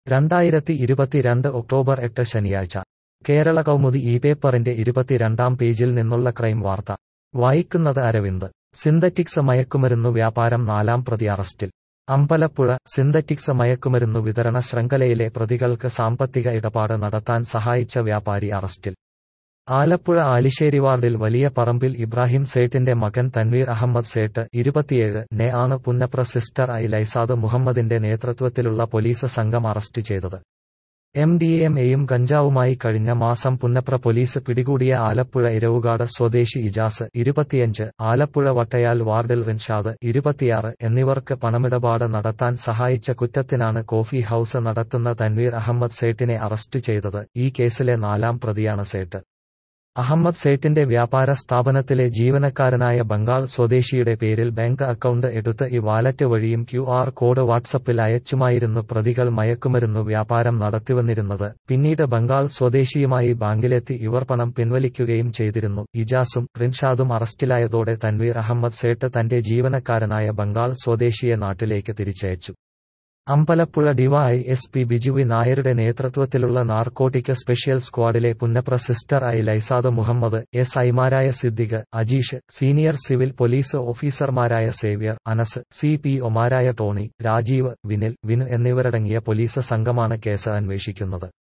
2022 October 8 ശനിയാഴ്ച കേരള കൗമുദി ഈ പേപ്പറിന്റെ 22-ാം പേജിൽ നിന്നുള്ള ക്രൈം വാർത്ത വായിക്കുന്നത് അരവിന്ദ്. സിന്തറ്റിക്സ് മയക്കുമരുന്നു വ്യാപാരം 4-ാം പ്രതി അറസ്റ്റിൽ. അമ്പലപ്പുഴ. സിന്തറ്റിക്സ് മയക്കുമരുന്നു വിതരണ ശൃംഖലയിലെ പ്രതികൾക്ക് സാമ്പത്തിക ഇടപാട് നടത്താൻ സഹായിച്ച വ്യാപാരി അറസ്റ്റിൽ. ആലപ്പുഴ ആലിശ്ശേരി വാർഡിൽ വലിയ പറമ്പിൽ ഇബ്രാഹിം സേഠിന്റെ മകൻ തൻവീർ അഹമ്മദ് സേഠ് 27 നെ ആണ് പുന്നപ്ര സിസ്റ്റർ ഐ ലൈസാദ് മുഹമ്മദിന്റെ നേതൃത്വത്തിലുള്ള പോലീസ് സംഘം അറസ്റ്റ് ചെയ്തത്. MDMA-യും ഗഞ്ചാവുമായി കഴിഞ്ഞ മാസം പുന്നപ്ര പോലീസ് പിടികൂടിയ ആലപ്പുഴ ഇരവുകാട് സ്വദേശി ഇജാസ് 25, ആലപ്പുഴ വട്ടയാൽ വാർഡിൽ റിൻഷാദ് 26 എന്നിവർക്ക് പണമിടപാട് നടത്താൻ സഹായിച്ച കുറ്റത്തിനാണ് കോഫി ഹൌസ് നടത്തുന്ന തൻവീർ അഹമ്മദ് സേഠിനെ അറസ്റ്റ് ചെയ്തത്. ഈ കേസിലെ 4-ാം പ്രതിയാണ് സേഠ്. അഹമ്മദ് സേഠിന്റെ വ്യാപാര സ്ഥാപനത്തിലെ ജീവനക്കാരനായ ബംഗാൾ സ്വദേശിയുടെ പേരിൽ ബാങ്ക് അക്കൗണ്ട് എടുത്ത് ഈ വാലറ്റ് വഴിയും QR കോഡ് വാട്സപ്പിൽ അയച്ചുമായിരുന്നു പ്രതികൾ മയക്കുമരുന്നു വ്യാപാരം നടത്തിവന്നിരുന്നത്. പിന്നീട് ബംഗാൾ സ്വദേശിയുമായി ബാങ്കിലെത്തി ഇവർ പണം പിൻവലിക്കുകയും ചെയ്തിരുന്നു. ഇജാസും റിൻഷാദും അറസ്റ്റിലായതോടെ തൻവീർ അഹമ്മദ് സേഠ് തന്റെ ജീവനക്കാരനായ ബംഗാൾ സ്വദേശിയെ നാട്ടിലേക്ക് തിരിച്ചയച്ചു. അമ്പലപ്പുഴ DYSP ബിജു വി നായരുടെ നേതൃത്വത്തിലുള്ള നാർക്കോട്ടിക് സ്പെഷ്യൽ സ്ക്വാഡിലെ പുന്നപ്ര സിസ്റ്റർ ഐ ലൈസാദ് മുഹമ്മദ്, SI-മാരായ Siddique, Ajeesh, senior civil police ഓഫീസർമാരായ സേവ്യർ, അനസ്, CPO-മാരായ ടോണി, രാജീവ്, വിനിൽ, വിനു എന്നിവരടങ്ങിയ പോലീസ് സംഘമാണ് കേസ് അന്വേഷിക്കുന്നത്.